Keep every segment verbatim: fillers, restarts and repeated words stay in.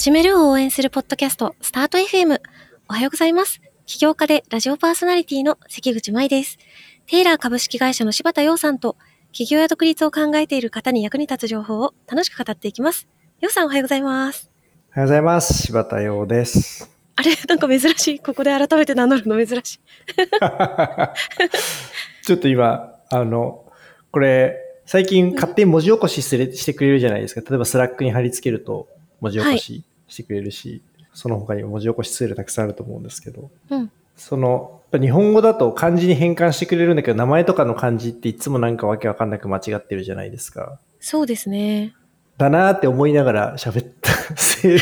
始めるを応援するポッドキャスト、スタート エフエム。おはようございます。起業家でラジオパーソナリティの関口舞です。テイラー株式会社の柴田洋さんと、起業や独立を考えている方に役に立つ情報を楽しく語っていきます。洋さんおはようございます。 おはようございます。柴田洋です。 あれなんか珍しい。ここで改めて名乗るの珍しい。 ちょっと今、あの、これ、最近勝手に文字起こしするしてくれるじゃないですか。例えばスラックに貼り付けると文字起こししてくれるし、はい、その他にも文字起こしツールたくさんあると思うんですけど、 うん、 その、やっぱ日本語だと漢字に変換してくれるんだけど、名前とかの漢字っていつもなんかわけわかんなく間違ってるじゃないですか。 そうですね。 だなーって思いながら喋ったせい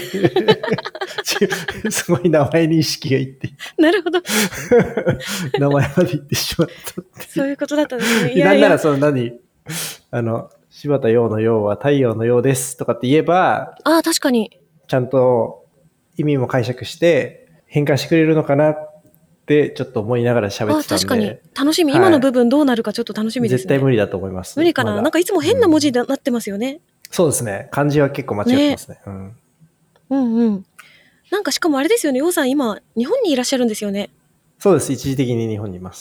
すごい名前に意識がいって。 なるほど。 名前まで言ってしまったって。 そういうことだったんですね。いやいやなんならその何あの、柴田洋の洋は太陽の洋ですとかって言えば、 ああ、確かに。 ちゃんと意味も解釈して変換してくれるのかなってちょっと思いながら喋ってたんで。ああ、確かに。 楽しみ、はい。今の部分どうなるかちょっと楽しみですね。 絶対無理だと思います。 無理かな、ま、なんかいつも変な文字になってますよね。 うん、そうですね。漢字は結構間違ってますね。ね、うん。 うんうん。なんかしかもあれですよね。洋さん今日本にいらっしゃるんですよね。 そうです。一時的に日本にいます。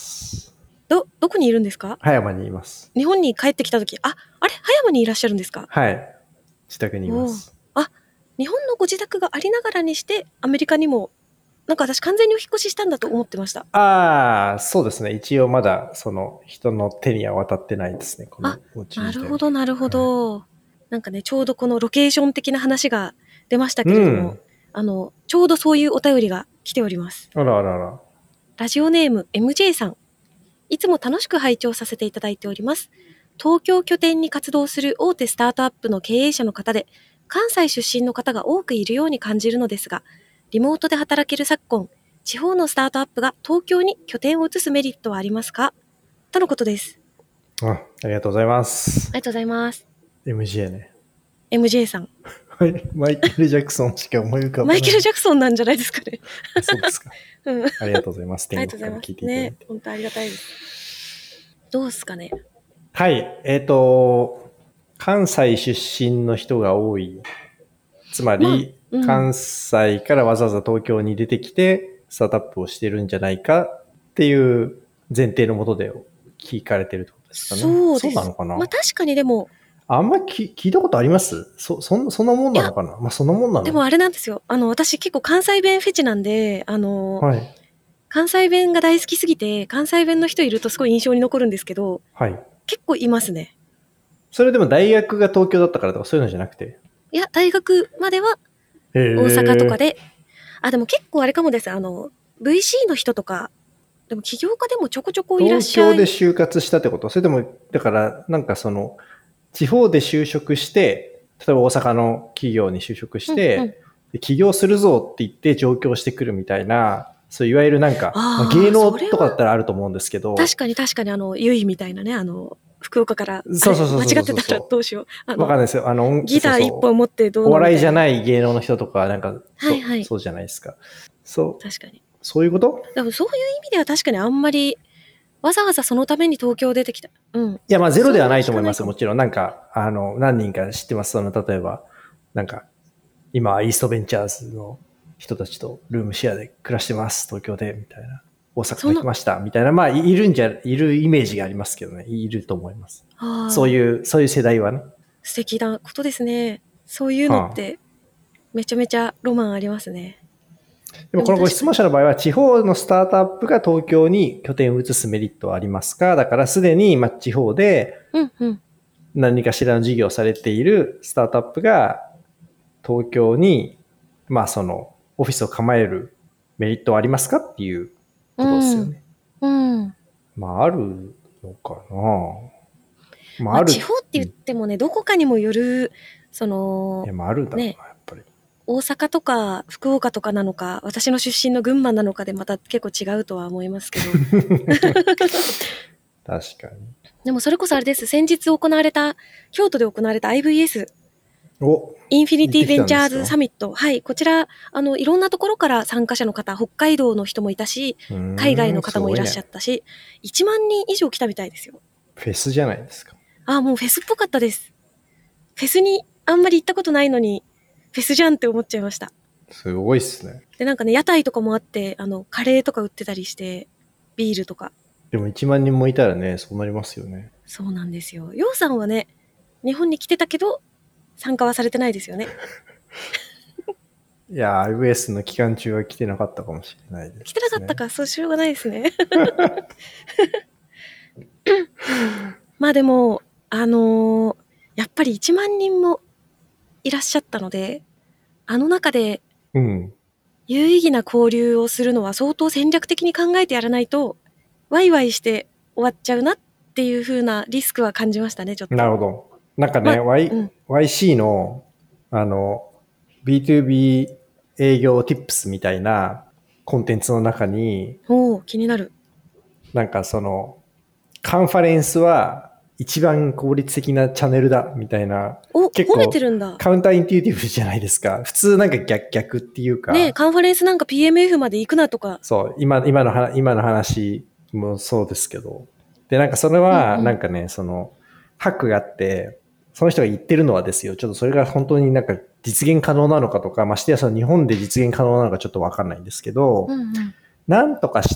ど、どこにいるんですか？ 葉山にいます。 日本に帰ってきたとき、あ、あれ葉山にいらっしゃるんですか？ はい。自宅にいます。 あ、日本のご自宅がありながらにして、アメリカにも、なんか私完全にお引っ越ししたんだと思ってました。 ああ、そうですね。一応まだ、その、人の手には渡ってないですね。このあ、なるほど、なるほど、はい。なんかね、ちょうどこのロケーション的な話が出ましたけれども、うん、あの、ちょうどそういうお便りが来ております。 あらあらあら。 ラジオネーム エムジェー さん。いつも楽しく拝聴させていただいております。東京拠点に活動する大手スタートアップの経営者の方で、関西出身の方が多くいるように感じるのですが、リモートで働ける昨今、地方のスタートアップが東京に拠点を移すメリットはありますか？とのことです。 あ、ありがとうございます。 ありがとうございます。 エムジェー ね。 エムジェー さん。 マイケル・ジャクソンしか思い浮かばない。 マイケル・ジャクソンなんじゃないですかね。 そうですか。うん、ありがとうございます。 ありがとうございます。ね、本当ありがたいです。どうですかね。 はい。えっと、関西出身の人が多い。つまり、まあうん、関西からわざわざ東京に出てきて、スタートアップをしてるんじゃないかっていう前提のもとで聞かれてるってことですかね。 そうです。 そうなのかな。 まあ確かにでも、 あんまり聞いたことあります？そ、そん、そんなもんなのかな。まあそんなもんなの。 でもあれなんですよ。あの、私結構関西弁フェチなんで、あの、はい、関西弁が大好きすぎて、関西弁の人いるとすごい印象に残るんですけど、 はい。 結構いますね。 それでも大学が東京だったからとかそういうのじゃなくて？ いや、大学までは大阪とかで、あ、でも結構あれかもです。あの、ブイシー の人とか、でも起業家でもちょこちょこいらっしゃい。 東京で就活したってこと？それでも、だから、なんかその、地方で就職して、例えば大阪の企業に就職して、うんうん、で起業するぞって言って上京してくるみたいな、そういわゆるなんか、まあ、芸能とかだったらあると思うんですけど。 確かに確かにあの、ゆいみたいなね、あの、福岡から、そうそうそう間違ってたらどうしよう。 わかんないですよ。あの、 ギター一本持ってどうお笑いじゃない芸能の人とか、なんか、 はいはい、 そうじゃないですか。そう。 確かに。 そういうこと？ でもそういう意味では確かにあんまり、わざわざそのために東京出てきた。うん。いや、まあゼロではないと思います。もちろん。なんか、あの、何人か知ってます。その、例えば、なんか、今、イーストベンチャーズの人たちとルームシェアで暮らしてます。東京で、みたいな。大阪に来ました。みたいな。まあ、いるんじゃ、いるイメージがありますけどね。いると思います。そういう、そういう世代はね。 素敵なことですね。そういうのって、めちゃめちゃロマンありますね。 でもこのご質問者の場合は、地方のスタートアップが東京に拠点を移すメリットはありますか？だからすでに地方で何かしらの事業をされているスタートアップが東京に、まあそのオフィスを構えるメリットはありますかっていうことですよね。 うんうん、 まああるのかな。 まあ、ある。地方って言ってもね、どこかにもよる、その、 いやまああるんだろうな、 ね、 やっぱり。 大阪とか福岡とかなのか、私の出身の群馬なのかでまた結構違うとは思いますけど。 確かに。 でもそれこそあれです。先日行われた、京都で行われた アイブイエス。 お、 インフィニティベンチャーズサミット。はい。こちら、あの、いろんなところから参加者の方、北海道の人もいたし、海外の方もいらっしゃったし、ね、いちまんにん以上来たみたいですよ。 フェスじゃないですか。 あ、もうフェスっぽかったです。フェスにあんまり行ったことないのに、 フェスじゃんって思っちゃいました。 すごいっすね。 で、なんかね、屋台とかもあって、あの、カレーとか売ってたりして、ビールとか。 でもいちまんにんもいたらね、そうなりますよね。 そうなんですよ。ようさんはね、日本に来てたけど、参加はされてないですよね。 いやー、アイブイエス の期間中は来てなかったかもしれないです、ね。 来てなかったか、そうしようがないですね。まあでも、あのー、やっぱりいちまんにんもいらっしゃったので、あの中で、有意義な交流をするのは相当戦略的に考えてやらないと、ワイワイして終わっちゃうなっていう風なリスクは感じましたね、ちょっと。 なるほど。なんかね、ま y うん、ワイシー の、あの、ビーツービー 営業 Tips みたいなコンテンツの中に、 おー、気になる。 なんかその、カンファレンスは一番効率的なチャンネルだみたいな。 お、結構褒めてるんだ。 カウンターインテュイティブじゃないですか。普通なんか逆逆っていうか。 ね、カンファレンスなんか ピーエムエフ まで行くなとか。 そう、今、今の、今の話もそうですけど。で、なんかそれは、なんかね、うんうん、その、ハックがあって、その人が言ってるのはですよ、ちょっとそれが本当になんか実現可能なのかとか、ましてやその日本で実現可能なのかちょっとわかんないんですけど、うんうん、なんとかして、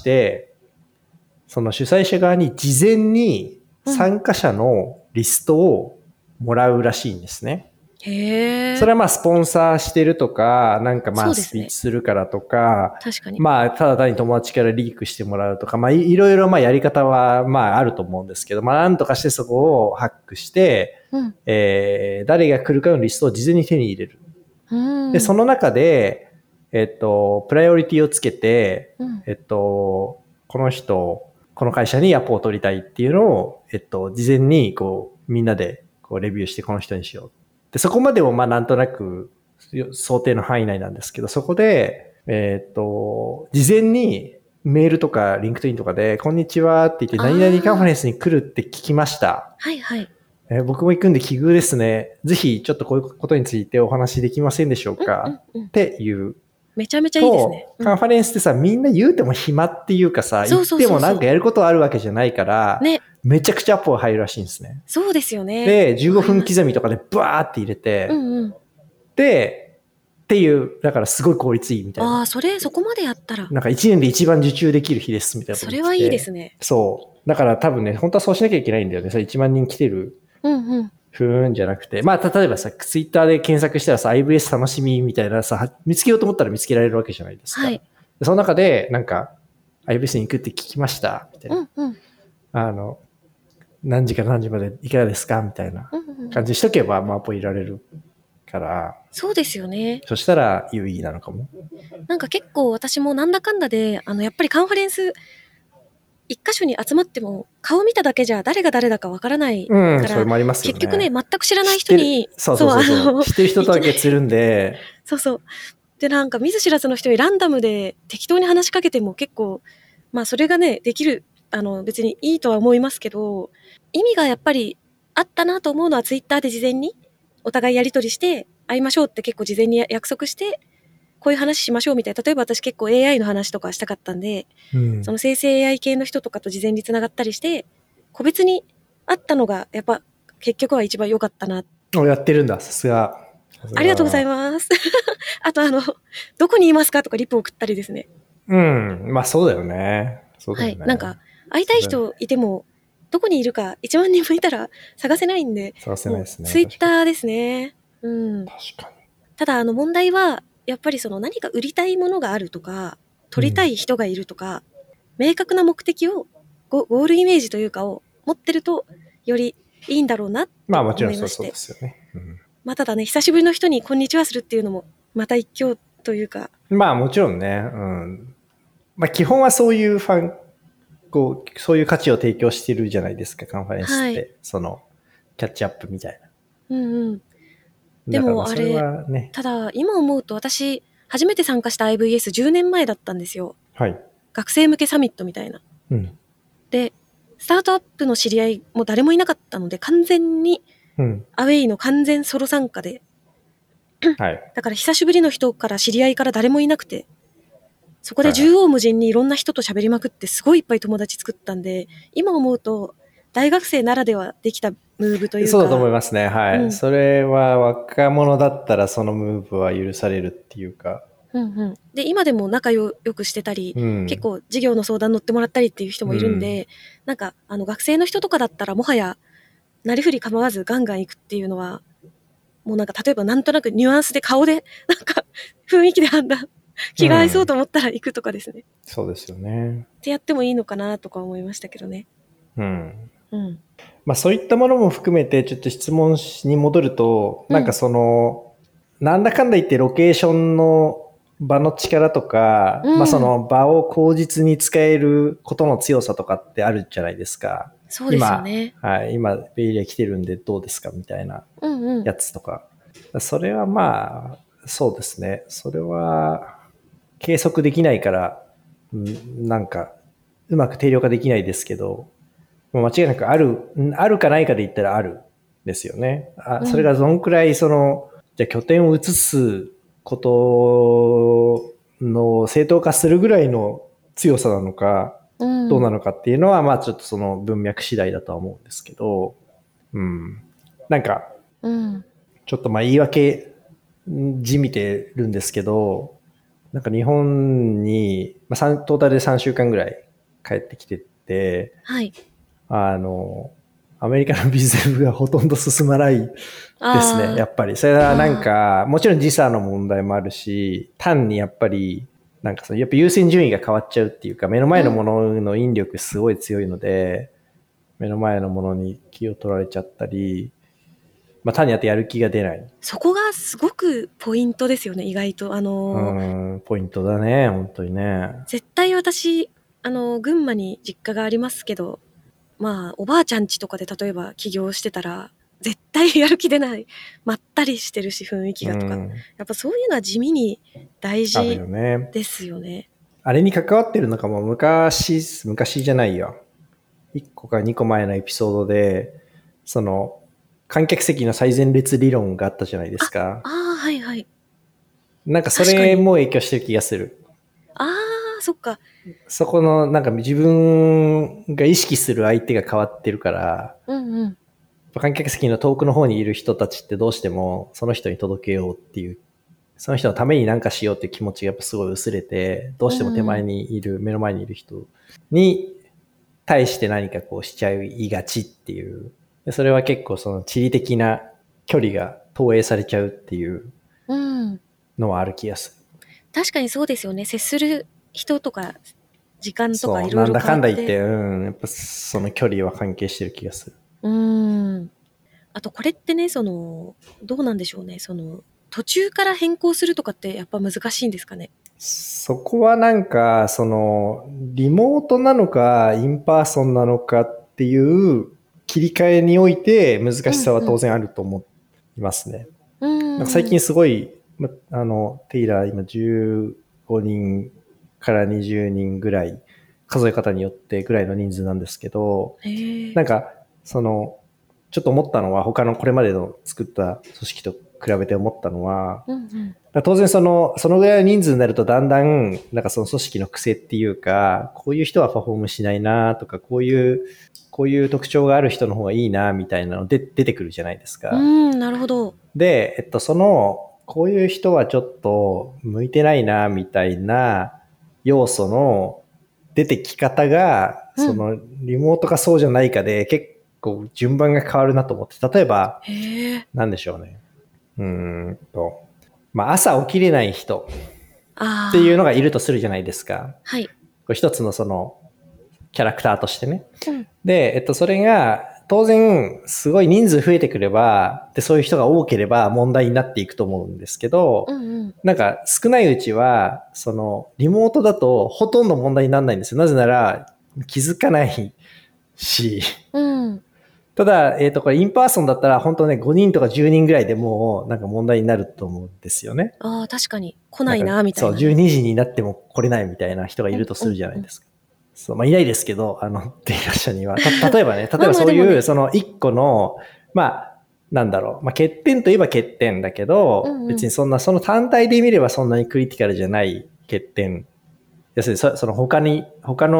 その主催者側に事前に参加者のリストをもらうらしいんですね。 うん、へー。 それはまあスポンサーしてるとか、なんかまあスピーチするからとか、 確かに。 まあただ単に友達からリークしてもらうとか、まあいろいろまあやり方はまああると思うんですけど、まあなんとかしてそこをハックして、うん、えー、誰が来るかのリストを事前に手に入れる。うん、で、その中で、えっと、プライオリティをつけて、うん、えっと、この人、この会社にアポを取りたいっていうのを、えっと、事前にこうみんなでこうレビューしてこの人にしよう。で、そこまでもまあなんとなく想定の範囲内なんですけど、そこで、えっと、事前にメールとかリンクトインとかで、こんにちはって言って、何々カンファレンスに来るって聞きました。 はいはい。 えー、僕も行くんで奇遇ですね。ぜひちょっとこういうことについてお話できませんでしょうか、うんうんうん、っていう。 めちゃめちゃいいですね。 カンファレンスってさ、みんな言うても暇っていうかさ、言ってもなんかやることあるわけじゃないから、ね、めちゃくちゃアポが入るらしいんですね。 そうですよね。 で、じゅうごふん刻みとかでバーって入れて、うんうん、で、っていう、だからすごい効率いいみたいな。 ああ、それ、そこまでやったら。 なんかいちねんで一番受注できる日ですみたいなこと言ってて。 それはいいですね。 そう。だから多分ね、本当はそうしなきゃいけないんだよね。それいちまんにん来てる。うんうん。ふーんじゃなくて。まあ、例えばさ、ツイッターで検索したらさ、アイブイエス 楽しみみたいなさ、見つけようと思ったら見つけられるわけじゃないですか。はい。その中で、なんか、アイブイエス に行くって聞きました、みたいな。うんうん。あの、何時から何時までいかがですかみたいな感じにしとけば、まあ、アポ入れられるから。 そうですよね。 そしたら、有意義なのかも。 なんか結構私もなんだかんだで、あの、やっぱりカンファレンス、一箇所に集まっても顔見ただけじゃ誰が誰だかわからないから、うん、 それもありますよね。 結局ね、全く知らない人に、 そうそうそうそう。知ってる人とだけ釣るんで。 そうそう。で、なんか見ず知らずの人にランダムで適当に話しかけても結構、まあそれがね、できる、あの別にいいとは思いますけど、意味がやっぱりあったなと思うのはツイッターで事前にお互いやり取りして会いましょうって結構事前に約束して、こういう話しましょうみたいな。例えば私結構 エーアイ の話とかしたかったんで、うん、その生成 エーアイ 系の人とかと事前につながったりして、個別に会ったのがやっぱ結局は一番良かったな。 やってるんだ、さすが。 ありがとうございます。あとあの、どこにいますかとかリプ送ったりですね。 うん、まあそうだよね。そうだよね。 はい。なんか、会いたい人いても、どこにいるかいちまんにんもいたら探せないんで。 探せないですね。 ツイッターですね。うん。 確かに。 ただあの問題は、やっぱりその何か売りたいものがあるとか、取りたい人がいるとか、うん、明確な目的をゴ、ゴールイメージというかを持ってると、よりいいんだろうなって思いまして。 まあもちろんそうですよね。うん、 まあただね、久しぶりの人にこんにちはするっていうのも、また一興というか。 まあもちろんね、うん。まあ基本はそういうファン、こう、そういう価値を提供してるじゃないですか、カンファレンスって。はい、その、キャッチアップみたいな。うんうん。でもあれ、ね、ただ今思うと私初めて参加した アイブイエスじゅうねんまえだったんですよ。 はい。 学生向けサミットみたいな。うん、で、スタートアップの知り合いも誰もいなかったので完全にアウェイの完全ソロ参加で、はい、だから久しぶりの人から知り合いから誰もいなくて、そこで縦横無尽にいろんな人と喋りまくってすごいいっぱい友達作ったんで、今思うと大学生ならではできたムーブというか。 そうだと思いますね。はい。 うん、 それは若者だったらそのムーブは許されるっていうか。 うんうん、で今でも仲よくしてたり、うん、結構授業の相談乗ってもらったりっていう人もいるんで、うん、なんかあの学生の人とかだったらもはやなりふり構わずガンガン行くっていうのはもうなんか例えばなんとなくニュアンスで顔でなんか雰囲気で判断気が合いそうと思ったら行くとかですね、うん、 そうですよねってやってもいいのかなとか思いましたけどね。 うんうん、 まあそういったものも含めてちょっと質問に戻ると、うん、なんかそのなんだかんだ言ってロケーションの場の力とか、うん、まあその場を口実に使えることの強さとかってあるじゃないですか。 そうですよね。 今、はい、今ベイエリア来てるんでどうですかみたいなやつとか、うんうん、それはまあそうですね。それは計測できないから、なんかうまく定量化できないですけど、間違いなくあるあるかないかで言ったらあるですよね。あ、それがどのくらいその、うん、じゃあ拠点を移すことの正当化するぐらいの強さなのか、うん、どうなのかっていうのは、まあちょっとその文脈次第だとは思うんですけど、うん。なんか、うん、ちょっとまあ言い訳じみてるんですけど、なんか日本に、まあ、トータルでさんしゅうかんぐらい帰ってきてて、 はい。 あの、アメリカのビズデブがほとんど進まないですね、やっぱり。それはなんか、もちろん時差の問題もあるし、単にやっぱり、なんかその、やっぱ優先順位が変わっちゃうっていうか、目の前のものの引力すごい強いので、うん、目の前のものに気を取られちゃったり、まあ単にやってやる気が出ない。 そこがすごくポイントですよね、意外と。あのー、うん、ポイントだね、本当にね。 絶対私、あの、群馬に実家がありますけど、まあ、おばあちゃん家とかで例えば起業してたら、絶対やる気出ない。まったりしてるし、雰囲気がとか。うん、やっぱそういうのは地味に大事ですよね。よねあれに関わってるのかも、昔、昔じゃないよ。いっこかにこまえのエピソードで、その、観客席の最前列理論があったじゃないですか。 ああ、はいはい。 なんかそれも影響してる気がする。 ああ、そっか。 そこの、なんか自分が意識する相手が変わってるから、 うんうん、 観客席の遠くの方にいる人たちってどうしてもその人に届けようっていう、その人のために何かしようっていう気持ちがやっぱすごい薄れて、どうしても手前にいる、うん、目の前にいる人に対して何かこうしちゃいがちっていう。それは結構その地理的な距離が投影されちゃうっていうのはある気がする。 うん、確かにそうですよね。接する人とか時間とかいろいろなんだかんだ言って、うん、やっぱその距離は関係してる気がする。 うん。あとこれってね、そのどうなんでしょうね。その途中から変更するとかってやっぱ難しいんですかね。 そこはなんかそのリモートなのかインパーソンなのかっていう切り替えにおいて難しさは当然あると思いますね。うんうん、なんか最近すごいあのテイラー今じゅうごにんからにじゅうにんぐらい数え方によってぐらいの人数なんですけど、なんかそのちょっと思ったのは他のこれまでの作った組織と比べて思ったのは、うんうん、当然そのそのぐらいの人数になるとだんだんなんかその組織の癖っていうか、こういう人はパフォームしないなとか、こういうこういう特徴がある人の方がいいなみたいなので出てくるじゃないですか。 うん、なるほど。 で、えっとそのこういう人はちょっと向いてないなみたいな要素の出てき方が、うん、そのリモートかそうじゃないかで結構順番が変わるなと思って、例えばなんでしょうね。うーんと、まあ朝起きれない人っていうのがいるとするじゃないですか。 はい。 これ一つのそのキャラクターとしてね。うん、で、えっとそれが当然すごい人数増えてくれば、でそういう人が多ければ問題になっていくと思うんですけど、うんうん、なんか少ないうちはそのリモートだとほとんど問題にならないんですよ。なぜなら気づかないし、うん、ただ、えっと、これインパーソンだったら本当ね、ごにんとかじゅうにんぐらいでもうなんか問題になると思うんですよね。 ああ、確かに。来ないな、みたいな、 ね。そう、じゅうにじになっても来れないみたいな人がいるとするじゃないですか。うんうんうん、そう、まあいないですけど、あの、テイラー社には。た、例えばね、例えばそういう、ね、その一個の、まあ、なんだろう、まあ欠点といえば欠点だけど、うんうん、別にそんな、その単体で見ればそんなにクリティカルじゃない欠点。要するにそ、その他に、他の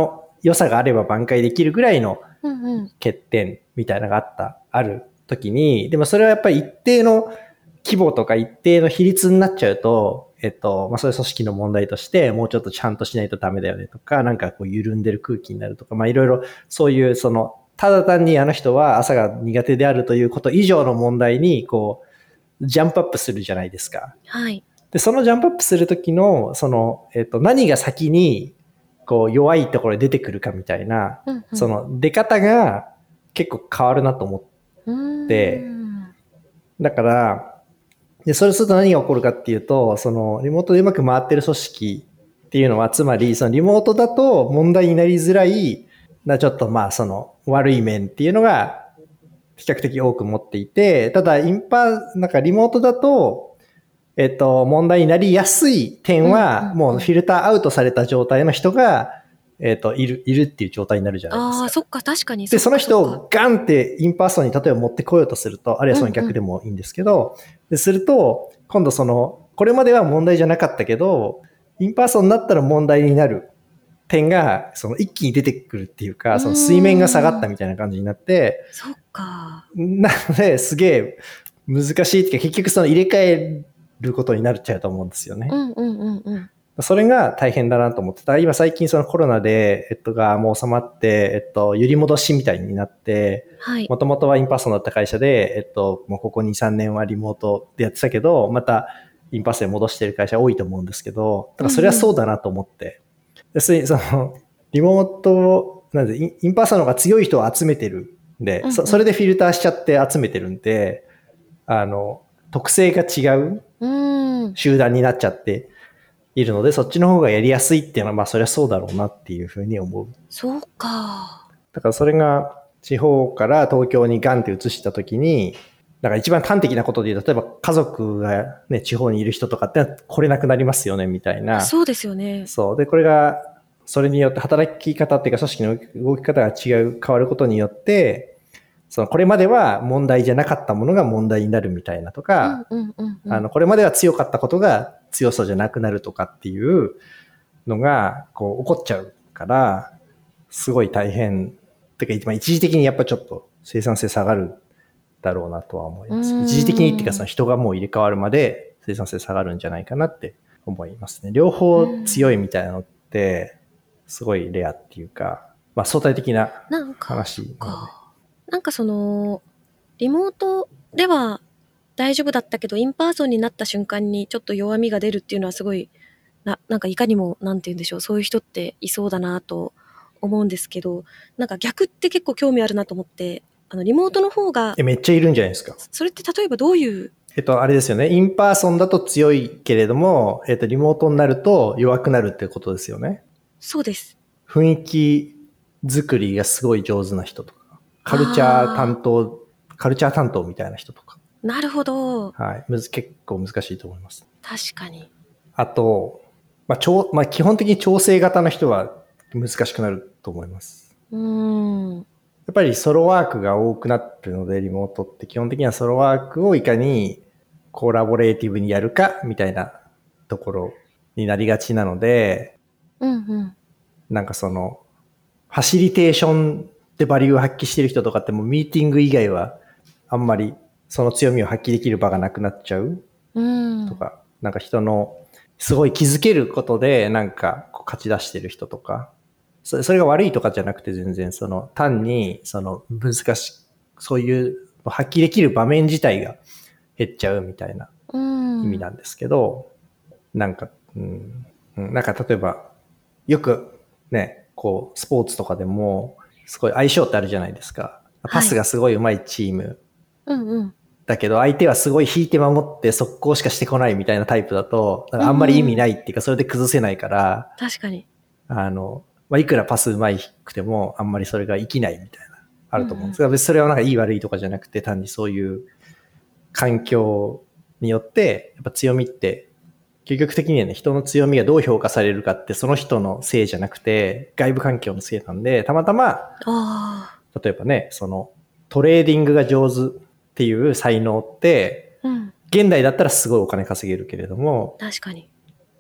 良さがあれば挽回できるぐらいの欠点みたいなのがあった、ある時に、でもそれはやっぱり一定の規模とか一定の比率になっちゃうと、えっと、まあ、そういう組織の問題として、もうちょっとちゃんとしないとダメだよねとか、なんかこう緩んでる空気になるとか、まあ、いろいろそういうその、ただ単にあの人は朝が苦手であるということ以上の問題に、こう、ジャンプアップするじゃないですか。 はい。 で、そのジャンプアップするときの、その、えっと、何が先に、こう、弱いところで出てくるかみたいな、うんうん、その出方が結構変わるなと思って、だから、で、それすると何が起こるかっていうと、その、リモートでうまく回ってる組織っていうのは、つまり、そのリモートだと問題になりづらい、なちょっとまあ、その、悪い面っていうのが、比較的多く持っていて、ただ、インパ、なんかリモートだと、えっと、問題になりやすい点は、もうフィルターアウトされた状態の人が、えっと、いる、いるっていう状態になるじゃないですか。 ああ、そっか、確かに。 で、その人をガンってインパーソンに例えば持ってこようとすると、あるいはその逆でもいいんですけど、うんうん、ですると、今度その、これまでは問題じゃなかったけど、インパーソンになったら問題になる点が、その一気に出てくるっていうか、その水面が下がったみたいな感じになって、 そっか。 なので、すげえ難しいっていうか、結局その入れ替えることになっちゃうと思うんですよね。 うんうんうんうん。 それが大変だなと思ってた。今最近そのコロナで、えっと、がもう収まって、えっと、揺り戻しみたいになって、はい。もともとはインパーソンだった会社で、えっと、もうここに、さんねんはリモートでやってたけど、またインパーソンに戻してる会社多いと思うんですけど、だからそれはそうだなと思って。要するにその、リモート、なんで、インパーソンの方が強い人を集めてるんで、うんうん、そ、それでフィルターしちゃって集めてるんで、あの、特性が違う集団になっちゃって、いるので、そっちの方がやりやすいっていうのは、まあそりゃそうだろうなっていうふうに思う。 そうか。 だからそれが地方から東京にガンって移したときに、だから一番端的なことで言うと、例えば家族がね、地方にいる人とかって来れなくなりますよね、みたいな。 そうですよね。 そう。で、これが、それによって働き方っていうか組織の動き方が違う、変わることによって、そのこれまでは問題じゃなかったものが問題になるみたいなとか、うんうんうんうん、あのこれまでは強かったことが強さじゃなくなるとかっていうのがこう起こっちゃうから、すごい大変。てか一時的にやっぱちょっと生産性下がるだろうなとは思います。一時的にっていうかその人がもう入れ替わるまで生産性下がるんじゃないかなって思いますね。両方強いみたいなのってすごいレアっていうか、まあ相対的な話なので。 なんかその、リモートでは大丈夫だったけど、インパーソンになった瞬間にちょっと弱みが出るっていうのはすごい、な、なんかいかにも、なんて言うんでしょう、そういう人っていそうだなと思うんですけど、なんか逆って結構興味あるなと思って、あの、リモートの方が。 え、めっちゃいるんじゃないですか。 それって例えばどういう。 えっと、あれですよね。インパーソンだと強いけれども、えっと、リモートになると弱くなるってことですよね。 そうです。 雰囲気作りがすごい上手な人とか。カルチャー担当、カルチャー担当みたいな人とか。 なるほど。 はい。むず、結構難しいと思います。 確かに。 あと、まあ、超、まあ、基本的に調整型の人は難しくなると思います。 うーん。 やっぱりソロワークが多くなってるので、リモートって基本的にはソロワークをいかにコラボレーティブにやるかみたいなところになりがちなので、 うんうん。 なんかその、ファシリテーションでバリューを発揮してる人とかってもうミーティング以外はあんまりその強みを発揮できる場がなくなっちゃうとか、うん、なんか人のすごい気づけることでなんかこう勝ち出してる人とか、それ、それが悪いとかじゃなくて全然その単にその難しい、そういう発揮できる場面自体が減っちゃうみたいな意味なんですけど、うん、なんか、うん、なんか例えばよくね、こうスポーツとかでもすごい相性ってあるじゃないですか。パスがすごい上手いチーム。はい、うんうん。だけど相手はすごい引いて守って速攻しかしてこないみたいなタイプだと、あんまり意味ないっていうか、それで崩せないから。 うん、確かに。 あの、まあ、いくらパス上手くても、あんまりそれが生きないみたいな、あると思うんですが、うんうん、別にそれはなんかいい悪いとかじゃなくて、単にそういう環境によって、やっぱ強みって、究極的にはね、人の強みがどう評価されるかって、その人のせいじゃなくて、外部環境のせいなんで、たまたま、 あ例えばね、その、トレーディングが上手っていう才能って、うん、現代だったらすごいお金稼げるけれども、 確かに。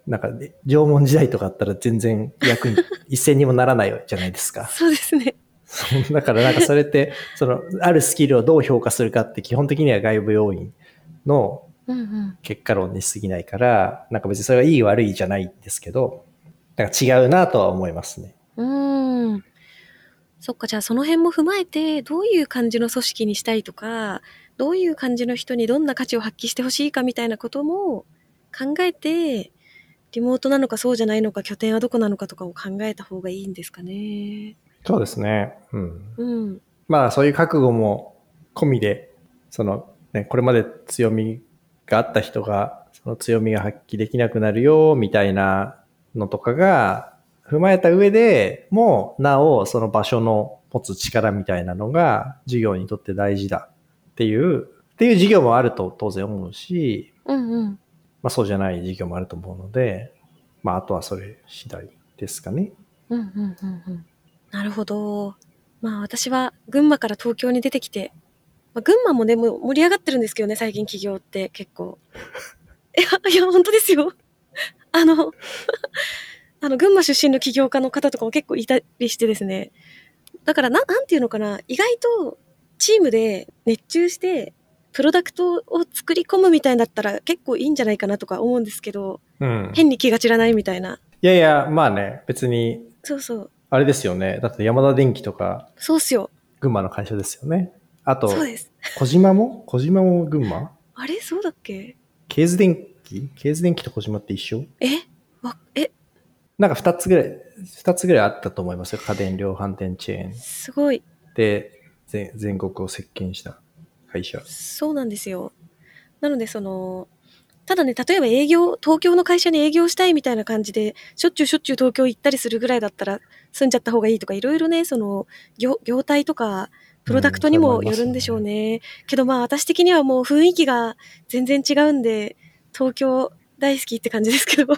なんか、ね、縄文時代とかあったら全然役に一銭にもならないじゃないですか。 そうですね。 そうだからなんかそれって、その、あるスキルをどう評価するかって基本的には外部要因の結果論に過ぎないから、うんうん、なんか別にそれはいい悪いじゃないんですけど、なんか違うなとは思いますね。 うーん。そっか、じゃあその辺も踏まえて、どういう感じの組織にしたいとか、どういう感じの人にどんな価値を発揮してほしいかみたいなことも考えて、リモートなのかそうじゃないのか、拠点はどこなのかとかを考えた方がいいんですかね。 そうですね。うん。 うん。 まあそういう覚悟も込みで、そのね、これまで強みがあった人が、その強みが発揮できなくなるよ、みたいなのとかが踏まえた上でも、なおその場所の持つ力みたいなのが事業にとって大事だっていう、っていう事業もあると当然思うし、 うんうん。 まあそうじゃない事業もあると思うので、まああとはそれ次第ですかね。 うんうんうんうん。なるほど。まあ私は群馬から東京に出てきて、まあ、群馬もね、もう盛り上がってるんですけどね、最近起業って結構。いや、いや、本当ですよ。あの、あの、群馬出身の起業家の方とかも結構いたりしてですね。だからな、なんていうのかな、意外とチームで熱中して、プロダクトを作り込むみたいだったら結構いいんじゃないかなとか思うんですけど、うん、変に気が散らないみたいな。 いやいや、まあね、別に。 そうそう。 あれですよね。だって山田電機とか。 そうっすよ。 群馬の会社ですよね。あと、 そうです。 小島も小島も群馬あれそうだっけ？ ケーズ電機ケーズ電機と小島って一緒？ えわ、えなんか二つぐらい、二つぐらいあったと思いますよ。家電量販店チェーン。 すごい。 で、全、全国を席巻した会社。 そうなんですよ。なので、その、ただね、例えば営業、東京の会社に営業したいみたいな感じで、しょっちゅうしょっちゅう東京行ったりするぐらいだったら、住んじゃった方がいいとか、いろいろね、その、業、業態とか、プロダクトにもよるんでしょうね。うん、ねけどまあ、私的にはもう雰囲気が全然違うんで、東京大好きって感じですけど。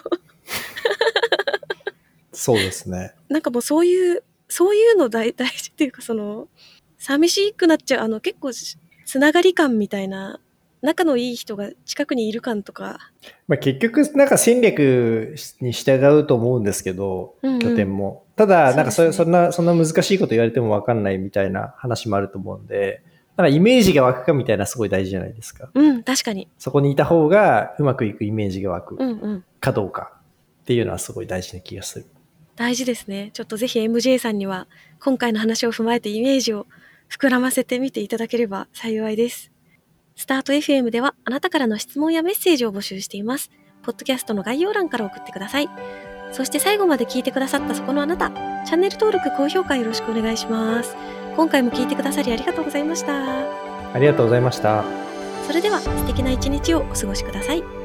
そうですね。 なんかもうそういう、そういうの大、大事っていうか、その、寂しくなっちゃう、あの、結構、つながり感みたいな、仲のいい人が近くにいる感とか。 まあ、結局、なんか戦略に従うと思うんですけど、うんうん、拠点も。ただ、なんかそ、ね、そんな、そんな難しいこと言われても分かんないみたいな話もあると思うんで、なんかイメージが湧くかみたいなすごい大事じゃないですか。 うん、確かに。 そこにいた方がうまくいくイメージが湧くかどうかっていうのはすごい大事な気がする。 大事ですね。ちょっとぜひ エムジェー さんには今回の話を踏まえてイメージを膨らませてみていただければ幸いです。スタート エフエム ではあなたからの質問やメッセージを募集しています。ポッドキャストの概要欄から送ってください。そして最後まで聞いてくださったそこのあなた、チャンネル登録、高評価よろしくお願いします。今回も聞いてくださりありがとうございました。 ありがとうございました。 それでは素敵な一日をお過ごしください。